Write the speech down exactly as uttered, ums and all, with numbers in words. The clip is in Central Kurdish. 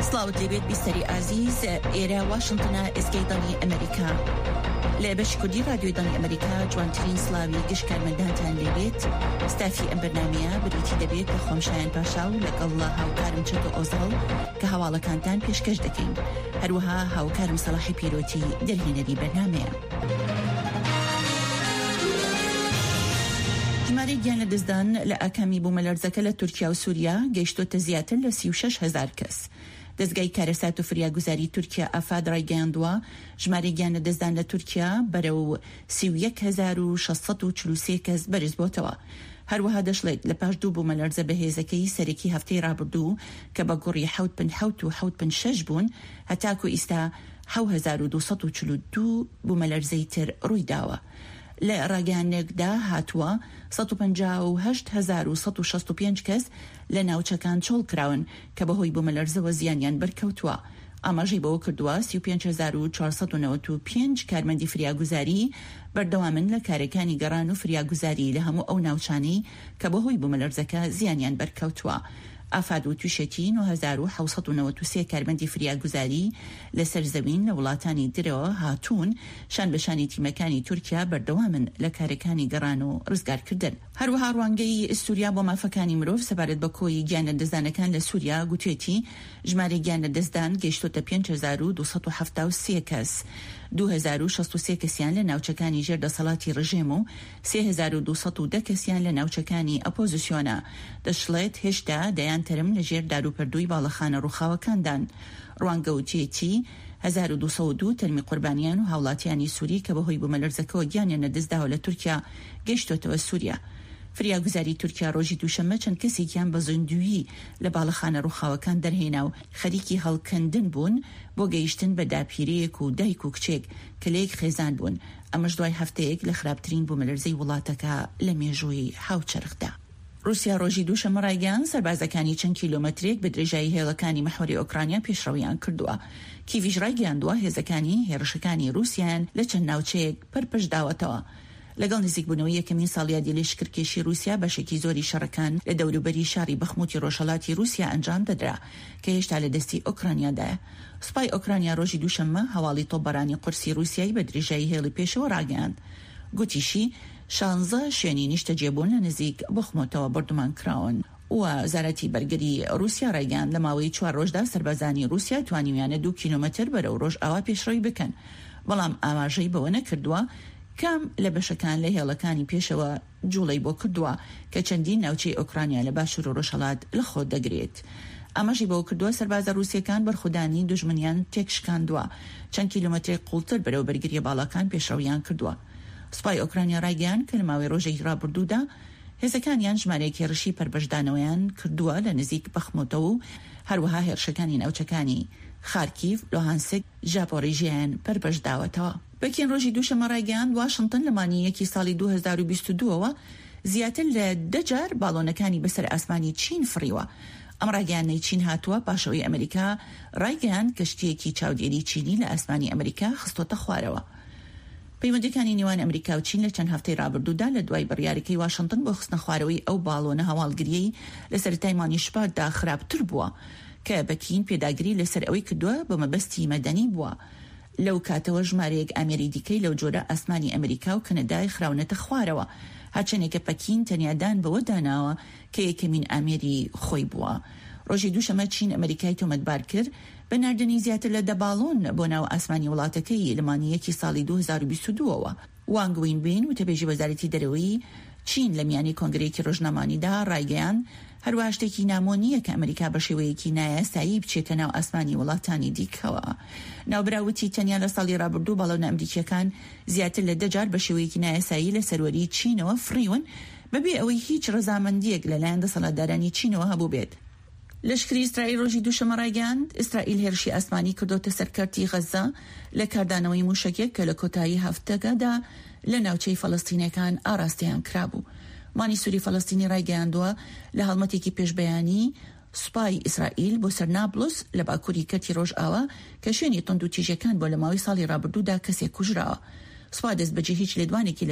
سلااوت لێبێت بیستەری ئازیز ئێرە واشنگتنە ئێسکەی ئەمریکا لە بەشی کوردی رادیۆی دڵی ئەمریکا جوانترین سلاوی گشت کارمەندانتان لێبێت. ستافی ئەم بەرنامەیە بریتی دەبێت بە خۆمشایان پاشا و لەگەڵ هاوکارم چەتۆ ئۆزەڵ کە هەواڵەکانتان پێشکەش دەکەین. هەروەها هاوکارم سەلاحی پیرۆتی دەرهێنەری بەرنامەیە. ژمارەی گیان لە دەستدان لە ئاکامی بوومەلەرزەکە لە تورکیا و سووریا گەیشتۆتە زیاتر لە سی و شەش هەزار کەس. دەستگای کارەسات و فریاگوزاری تورکیا ئافاد ڕایگەیاندووە ژمارەی گیان لە دەستدان لە تورکیا بەرەو سی و یەک هەزار و شەشسەد و چل و سێ کەس بەرز بۆتەوە. هەروەها دەشڵێت لە پاش دوو بوومەلەرزە بەهێزەکەی سەرەکی هەفتەی ڕابردوو کە بە گوڕی حەوت پن حەوت و حەوت پن شەش بوون هەتاکو ئیستا حەوت هەزار و دووسەد و چل و دوو بوومەلەرزەی تر ڕوویداوە. لە ڕاگەیانێکدا هاتووە سەد و پەنجا و هەشت هەزار و سەد و شەست و پێنج کەس لە ناوچەکان چۆڵ کراون کە بەهۆی بوومەلەرزەوە زیانیان بەرکەوتووە. ئاماژەی بەوە کردووە سی و پێنج هەزار و چوارسەد و نەوەت و پێنج کارمەندی فریاگوزاری بەردەوامن لە کارەکانی گەڕان و فریاگوزاری لە هەموو ئەو ناوچانەی کە بەهۆی بوومەلەرزەکە زیانیان بەرکەوتووە. ئافاد و تووشێتی نۆ هەزار و حەوت سەد و نەوەت و سێ کارمەندی فریاگوزاری لەسەر زەوین لە وڵاتانی درەوە هاتوون شان بەشانی تیمەکانی تورکیا بەردەوامن لە کارەکانی گەڕان و ڕزگارکردن. هەروەها ڕوانگەی سووریا بۆ مافەکانی مرۆڤ سەبارەت بە کۆی گیانە دەستدانەکان لە سووریا گوتێتی ژمارە گیانە دەستدان گەیشتۆتە پێنج هەزار و دووسەد و هەفتاد و سێ کەس. دوو هەزار و شەست و سێ کەسیان لە ناوچەکانی ژێردەسەڵاتی ڕژێم و سێ هەزار و دووسەد و دە کەسیان لە ناوچەکانی ئەپۆزیسیۆنە. دەشڵێت هێشتا دەیان تەرم لە ژێر داروپەردووی باڵەخانە ڕووخاوەکاندان. ڕوانگەوتێتی هەزار و دووسەد و دوو تەرمی قوربانیان و هاوڵاتیانی سووری کە بەهۆی بوومەلەرزەکەەوە گیانیان لەدەستداوە لە تورکیا گەیشتۆتەوە سووریا. فریاگوزاری تورکیا ڕۆژی دووشەممە چەند کەسێکیان بە زیندویی لە باڵەخانە ڕووخاوەکان دەرهێنا و خەریکی هەڵکەندن بوون بۆ گەیشتن بە داپیرەیەک و دایک و کچێک کە لەیەک خێزان بوون. ئەمەش دوای هەفتەیەک لە خراپترین بوومەلەرزەی وڵاتەکە لە مێژووی هاوچەرخدا. رووسیا ڕۆژی دووشەممە ڕایگەیاند سەربازەکانی چەند کیلۆمەترێک بە درێژایی هێڵەکانی مەحوەری ئۆکرانیا پێشڕەویان کردووە. کیڤیش ڕایگەیاندووە هێزەکانی هێرشەکانی رووسیان لە چەند ناوچەیەک پەرپەش داوەتەوە. لەگەڵ نزیکبوونەوەی یەکەمین ساڵیادی لێشکردکێشی رووسیا بەشێکی زۆری شەڕەکان لە دەوروبەری شاری بەخموتی ڕۆژهەڵاتی رووسیا ئەنجام دەدرا کە هێشتا لە دەستی ئۆکرانیادایە. سوپای ئۆکرانیا ڕۆژی دووشەممە هەواڵی تۆپبەرانی قورسی رووسیای بە درێژایی هێڵی پێشەوە ڕاگەیاند. گوتیشی شانزە شوێنی نیشتە جێبوون لە نزیک بەخمۆتەوە بردومان کراون. وەزارەتی بەرگری رووسیا ڕایگەیاند لە ماوەی چوار ڕۆژدا سەربازانی رووسیا توانیویانە دوو کیلۆمەتر بەرەو ڕۆژ ئاوا پێشڕەوی بکەن، بەڵام ئاماژەی بەوە نەکردووە کام لە بەشەکان لە هێڵەکانی پێشەوە جوڵەی بۆ کردووە کە چەندین ناوچەی ئۆکرانیا لە باشوور و ڕۆژهەڵات لە خۆ دەگرێت. ئاماژی بەوە کردووە سەربازە رووسیەکان بەرخودانی دوژمنیان تێکشکاندووە، چەند کیلۆمەتری قوڵتر بەرەو بەرگریە باڵەکان پێشڕەویان کردووە. سوپای ئۆکرانیا ڕایگەیاند کە لە ماوەی ڕۆژێکی ڕابردوودا هێزەکانیان ژمارەیەکی ڕشی پەربەشدانەوەیان کردووە لە نزیک بەخمۆتەوە و هەروەها هێرشەکانی ناوچەکانی خارکیڤ، لۆهانسک، ژاپۆڕیژیان پەربەشداوەتەوە. پەکین ڕۆژی دووشەممە ڕایگەیاند واشنگتن لە مانگی ساڵی دوو هەزار و بیست و دووەوە زیاتر لە دە جار باڵۆنەکانی بەسەر ئاسمانی چین فڕیوە. ئەم ڕایگەیاندەی چین هاتووە پاشەوەی ئەمریکا ڕایگەیاند کەشتیەکی چاودێری چینی لە ئاسمانی ئەمریکا خستۆتە خوارەوە. پەیوەندیەکانی نێوان ئەمریکا و چین لە چەند هەفتەی ڕابردوودا لە دوای بڕیارەکەی واشنگتن بۆ خستنە خوارەوەی ئەو باڵۆنە هەواڵگریەی لە سەرەتای مانگی شپاردا خراپتر بووە کە بەکین پێداگری لەسەر ئەوەی کردووە بە مەبەستی مەدەنی بووە. لەو کاتەوە ژمارەیەک ئامێری دیکەی لەو جۆرە ئاسمانی ئەمریکا و کەنەدای خراونەتە خوارەوە، هاچەنێکە پەکین تەنیادان بەوە داناوە کە یەکەمین ئامێری خۆی بووە. ڕۆژی دووشەممە چین ئەمریکای تۆمەتبار کرد بە ناردنی زیاتر لە دە باڵۆن بۆ ناو ئاسمانی وڵاتەکەی لە مانگی ساڵی دوو هەزار و بیست و دووەوە. وانگ وینبین وتەبێژی وەزارەتی دەرەوەی چین لە میانی کۆنگرەیەکی ڕۆژنامانیدا ڕایگەیاند هەروە شتێکی نامۆ نییە کە ئەمریکا بە شێوەیەکی نایاسایی بچێتە ناو ئاسمانی وڵاتانی دیکەوە. ناوبراوتی تەنیا لە ساڵی ڕابردوو باڵۆنە ئەمریکیەکان زیاتر لە دە جار بە شێوەیەکی نایاسایی لە سەروەری چینەوە فڕیون بەبێ ئەوەی هیچ ڕەزامەندیەک لەلایەن دەسەڵاتدارانی چینەوە هەبوو بێت. لەشکری ئیسرائیل ڕۆژی دووشەممە ڕایگەیاند ئیسرائیل هێرشی ئاسمانی کردۆتە سەرکەرتی غەزە لە کاردانەوەی موشکێک کە لە کۆتایی هەفتەکەدا لە ناوچەی فەڵەستینیەکان ئاراستەیان کرابوو. مانی سووری فەڵەستینی ڕایگەیاندووە لە هەڵمەتێکی پێشبەیانی سوپای ئیسرائیل بۆ سەر نابلس لە باکووری کەتی ڕۆژئاوا کە شوێنی تند و تیژەکان بۆ لە ماوەی ساڵی ڕابردوودا کەسێک کوژراوە. سوپا دەست بەجێ هیچ لێدوانێکی